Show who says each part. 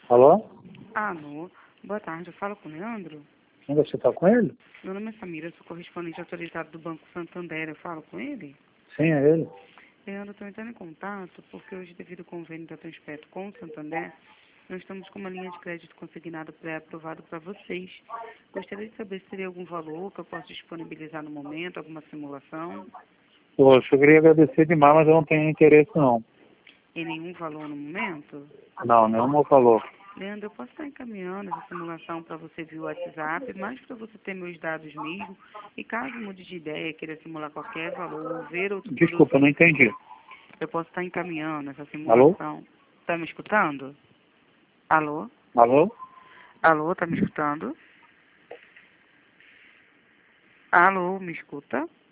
Speaker 1: Alô?
Speaker 2: Alô, boa tarde, eu falo com o Leandro.
Speaker 1: Ainda você está com ele?
Speaker 2: Meu nome é Samira, eu sou correspondente autorizado do Banco Santander, eu falo com ele?
Speaker 1: Sim, é ele.
Speaker 2: Leandro, estou entrando em contato porque hoje, devido ao convênio da Transpetro com o Santander, nós estamos com uma linha de crédito consignado pré-aprovado para vocês. Gostaria de saber se teria algum valor que eu possa disponibilizar no momento, alguma simulação,
Speaker 1: Poxa, eu queria agradecer demais, mas eu não tenho interesse não.
Speaker 2: em nenhum valor no momento.
Speaker 1: Não, nenhum valor.
Speaker 2: Leandro, eu posso estar encaminhando essa simulação para você via WhatsApp, mas para você ter meus dados mesmo. E caso mude de ideia, queira simular qualquer valor ou ver outro
Speaker 1: Desculpa, eu
Speaker 2: produto,
Speaker 1: não entendi.
Speaker 2: eu posso estar encaminhando essa
Speaker 1: Alô?
Speaker 2: simulação. Está me escutando? Alô?
Speaker 1: Alô?
Speaker 2: Alô, está me escutando? Alô, me escuta?